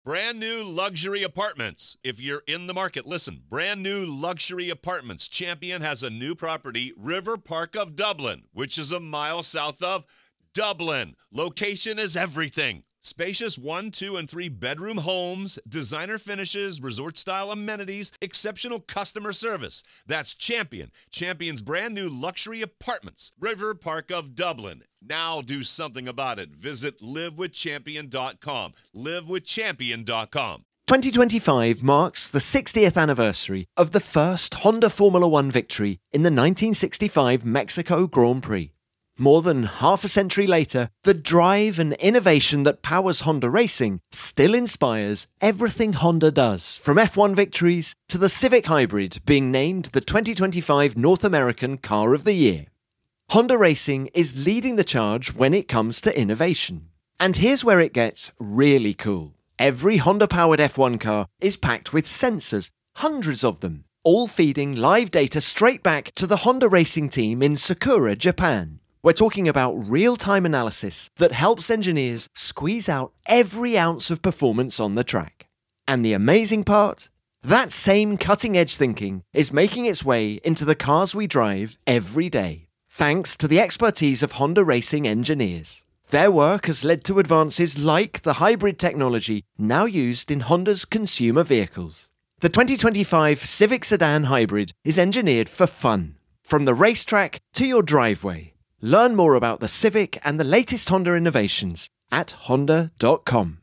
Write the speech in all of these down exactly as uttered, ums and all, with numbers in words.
Brand new luxury apartments. If you're in the market, listen. Brand new luxury apartments. Champion has a new property, River Park of Dublin, which is a mile south of Dublin. Location is everything. Spacious one, two, and three bedroom homes, designer finishes, resort-style amenities, exceptional customer service. That's Champion. Champion's brand new luxury apartments, River Park of Dublin. Now do something about it. Visit live with champion dot com. live with champion dot com. twenty twenty-five marks the sixtieth anniversary of the first Honda Formula One victory in the nineteen sixty-five Mexico Grand Prix. More than half a century later, the drive and innovation that powers Honda racing still inspires everything Honda does, from F one victories to the Civic Hybrid being named the twenty twenty-five North American Car of the Year. Honda Racing is leading the charge when it comes to innovation. And here's where it gets really cool. Every Honda-powered F one car is packed with sensors, hundreds of them, all feeding live data straight back to the Honda Racing team in Sakura, Japan. We're talking about real-time analysis that helps engineers squeeze out every ounce of performance on the track. And the amazing part? That same cutting-edge thinking is making its way into the cars we drive every day, thanks to the expertise of Honda Racing engineers. Their work has led to advances like the hybrid technology now used in Honda's consumer vehicles. The twenty twenty-five Civic Sedan Hybrid is engineered for fun, from the racetrack to your driveway. Learn more about the Civic and the latest Honda innovations at honda dot com.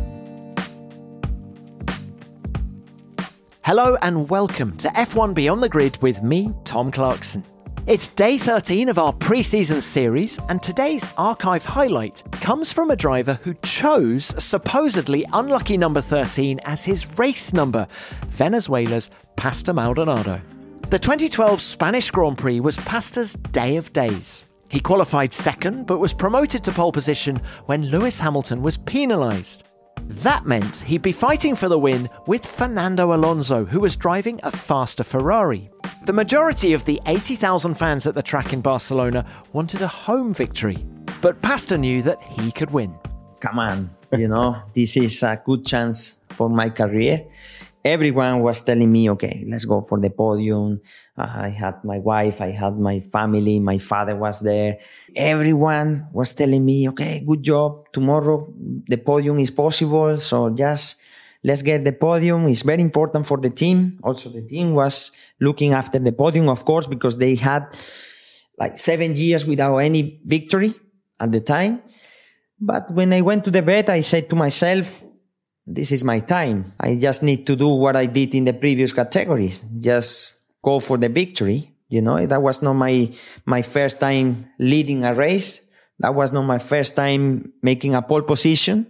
Hello and welcome to F one Beyond the Grid with me, Tom Clarkson. It's day thirteen of our pre-season series, and today's archive highlight comes from a driver who chose supposedly unlucky number thirteen as his race number, Venezuela's Pastor Maldonado. The twenty twelve Spanish Grand Prix was Pastor's day of days. He qualified second, but was promoted to pole position when Lewis Hamilton was penalised. That meant he'd be fighting for the win with Fernando Alonso, who was driving a faster Ferrari. The majority of the eighty thousand fans at the track in Barcelona wanted a home victory, but Pastor knew that he could win. Come on, you know, this is a good chance for my career. Everyone was telling me, okay, let's go for the podium. Uh, I had my wife, I had my family, my father was there. Everyone was telling me, okay, good job. Tomorrow the podium is possible. So just let's get the podium. It's very important for the team. Also, the team was looking after the podium, of course, because they had like seven years without any victory at the time. But when I went to the bed, I said to myself, this is my time. I just need to do what I did in the previous categories. Just go for the victory. You know, that was not my, my first time leading a race. That was not my first time making a pole position.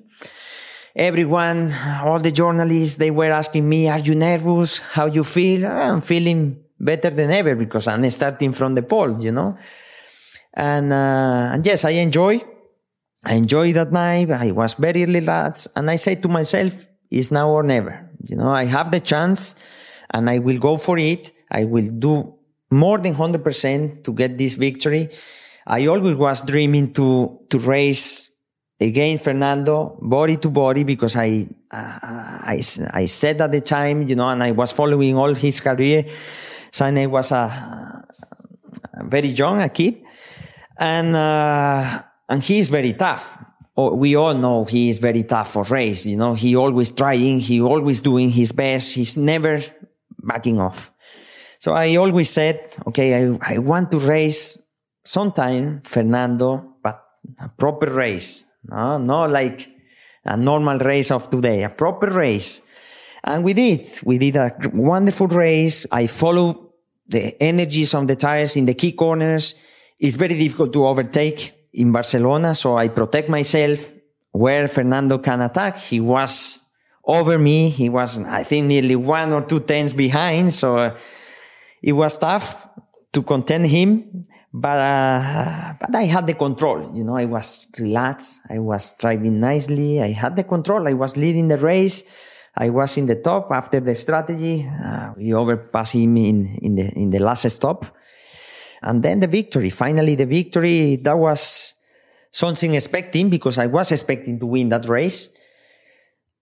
Everyone, all the journalists, they were asking me, are you nervous? How you feel? I'm feeling better than ever because I'm starting from the pole, you know. And, uh, and yes, I enjoy. I enjoyed that night. I was very relaxed. And I said to myself, it's now or never. You know, I have the chance and I will go for it. I will do more than one hundred percent to get this victory. I always was dreaming to, to race against Fernando body to body because I, uh, I, I said at the time, you know, and I was following all his career. So I was a, a very young, a kid. And, uh, And he is very tough. We all know he is very tough for race. You know, he always trying, he always doing his best. He's never backing off. So I always said, okay, I, I want to race sometime Fernando, but a proper race. No, not like a normal race of today, a proper race. And we did. We did a wonderful race. I followed the energies of the tires in the key corners. It's very difficult to overtake in Barcelona, so I protect myself where Fernando can attack. He was over me. He was, I think, nearly one or two tenths behind, so uh, it was tough to contend him, but uh, but I had the control. You know, I was relaxed. I was driving nicely. I had the control. I was leading the race. I was in the top after the strategy. Uh, we overpassed him in, in the in the last stop. And then the victory, finally the victory, that was something expecting because I was expecting to win that race.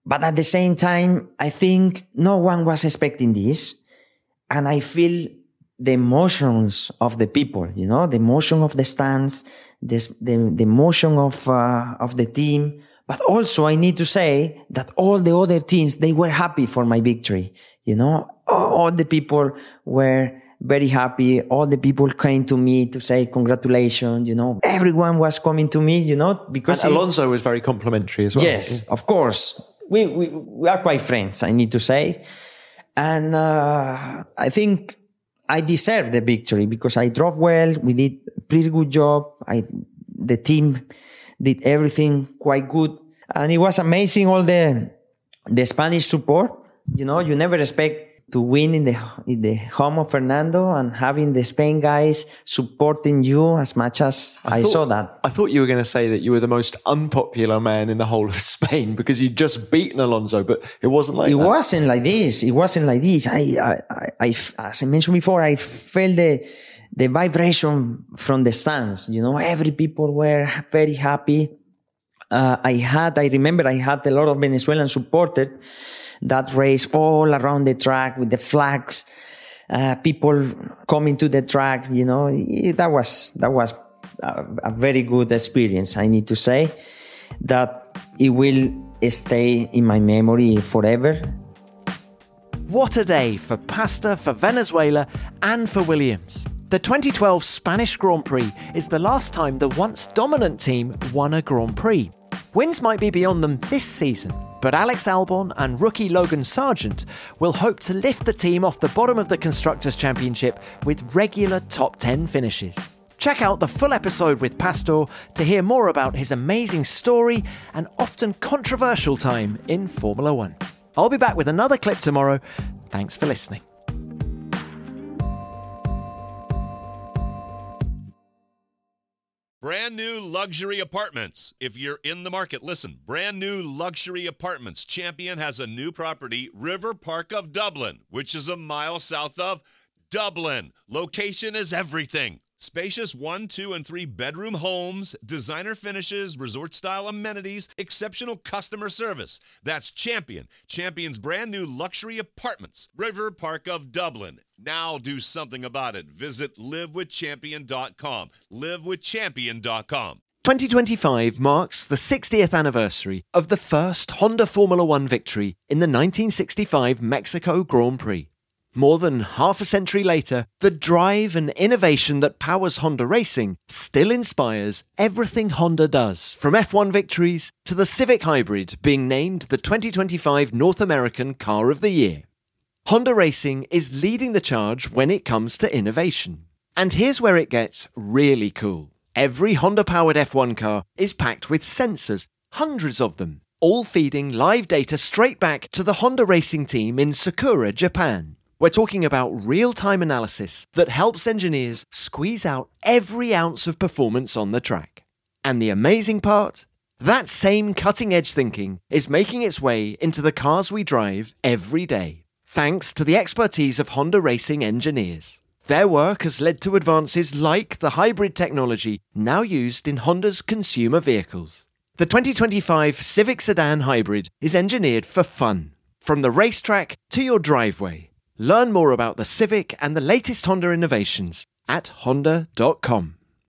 But at the same time, I think no one was expecting this. And I feel the emotions of the people, you know, the emotion of the stands, this, the, the emotion of, uh, of the team. But also I need to say that all the other teams, they were happy for my victory. You know, all the people were very happy. All the people came to me to say congratulations. You know, everyone was coming to me, you know, because and Alonso he, was very complimentary as well. Yes, of course. We, we, we are quite friends, I need to say. And, uh, I think I deserve the victory because I drove well. We did a pretty good job. I, the team did everything quite good. And it was amazing. All the, the Spanish support, you know, you never expect to win in the, in the home of Fernando and having the Spain guys supporting you as much as I, I thought, saw that. I thought you were going to say that you were the most unpopular man in the whole of Spain because you'd just beaten Alonso, but it wasn't like it that. It wasn't like this. It wasn't like this. I, I, I, I, as I mentioned before, I felt the, the vibration from the stands. You know, every people were very happy. Uh, I had, I remember I had a lot of Venezuelan supporters that race all around the track with the flags, uh, people coming to the track, you know, that was, that was a, a very good experience. I need to say that it will stay in my memory forever. What a day for Pastor, for Venezuela and for Williams. The twenty twelve Spanish Grand Prix is the last time the once dominant team won a Grand Prix. Wins might be beyond them this season, but Alex Albon and rookie Logan Sargent will hope to lift the team off the bottom of the Constructors' Championship with regular top ten finishes. Check out the full episode with Pastor to hear more about his amazing story and often controversial time in Formula One. I'll be back with another clip tomorrow. Thanks for listening. Brand new luxury apartments. If you're in the market, listen. Brand new luxury apartments. Champion has a new property, River Park of Dublin, which is a mile south of Dublin. Location is everything. Spacious one, two, and three bedroom homes, designer finishes, resort-style amenities, exceptional customer service. That's Champion. Champion's brand new luxury apartments. River Park of Dublin. Now do something about it. Visit live with champion dot com. live with champion dot com. twenty twenty-five marks the sixtieth anniversary of the first Honda Formula One victory in the nineteen sixty-five Mexico Grand Prix. More than half a century later, the drive and innovation that powers Honda racing still inspires everything Honda does, from F one victories to the Civic Hybrid being named the twenty twenty-five North American Car of the Year. Honda Racing is leading the charge when it comes to innovation. And here's where it gets really cool. Every Honda-powered F one car is packed with sensors, hundreds of them, all feeding live data straight back to the Honda Racing team in Sakura, Japan. We're talking about real-time analysis that helps engineers squeeze out every ounce of performance on the track. And the amazing part? That same cutting-edge thinking is making its way into the cars we drive every day, thanks to the expertise of Honda Racing engineers. Their work has led to advances like the hybrid technology now used in Honda's consumer vehicles. The twenty twenty-five Civic Sedan Hybrid is engineered for fun, from the racetrack to your driveway. Learn more about the Civic and the latest Honda innovations at honda dot com.